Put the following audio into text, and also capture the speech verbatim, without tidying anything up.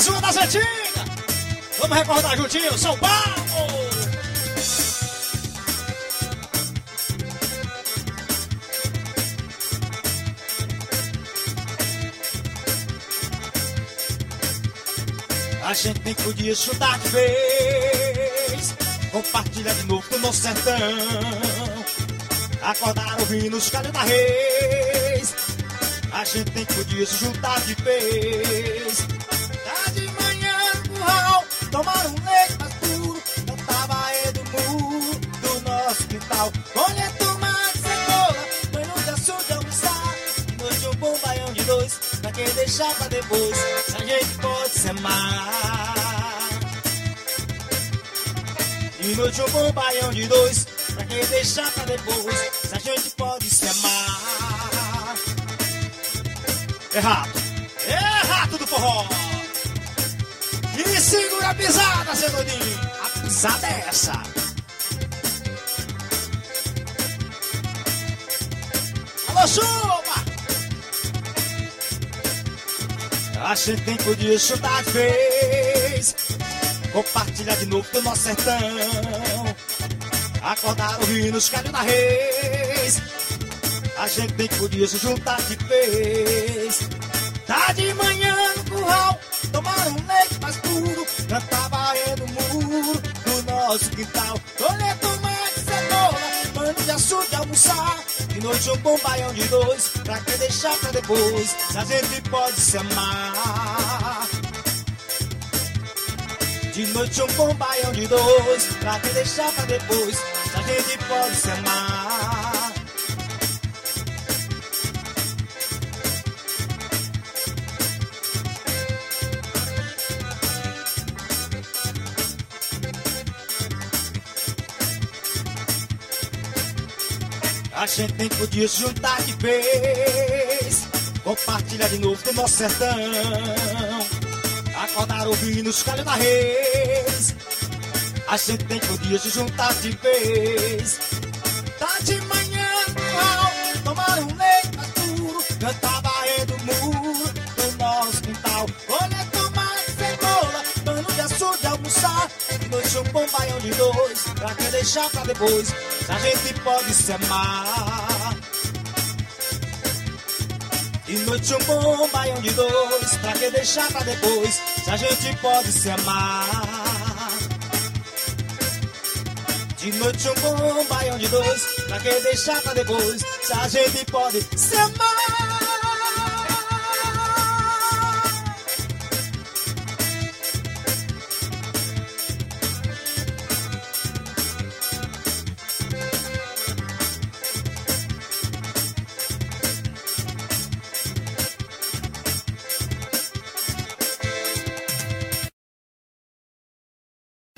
Mais uma das antigas. Vamos recordar juntinho, São Paulo. A gente nem podia chutar de vez, compartilhar de novo do nosso sertão, acordar ouvindo os calhos da reis. A gente nem podia se juntar de vez. Tá de manhã no curral, tomar um leite mais puro, cantar Baê do muro do nosso quintal. Colher tomate, cebola, põe no de açúcar almoçar. De noite um bom baião de dois, pra quem deixar pra depois, se a gente pode se amar. De noite um bom baião de dois, pra quem deixar pra depois, se a gente pode se amar. É rato, é rato do forró. E segura a pisada, seu doidinho. A pisada é essa. Alô, chupa! A gente nem podia chutar de vez, compartilhar de novo do nosso sertão, acordar ouvindo os calhos da reis. A gente nem podia se juntar de vez. Tá de manhã no curral, tomar um leite mais puro, cantar Baê do muro do nosso quintal. Colher tomate, cebola, pano de açúcar almoçar. De noite um bom baião de dois, pra que deixar pra depois, se a gente pode se amar. De noite um bom baião de dois, pra que deixar pra depois, se a gente pode se amar. A gente nem podia se juntar de vez, compartilhar de novo do nosso sertão, acordar ouvindo os calhos da reis. A gente nem podia se juntar de vez. Tá de manhã no curral, tomar um leite mais puro, cantar Baê do muro do nosso quintal. Colher tomate, cebola, pano de açúcar almoçar. De noite um bom baião de dois, pra que deixar pra depois, se a gente pode se amar. De noite um bom baião de dois, pra que deixar pra depois, se a gente pode se amar. De noite um bom baião de dois, pra que deixar pra depois, se a gente pode se amar.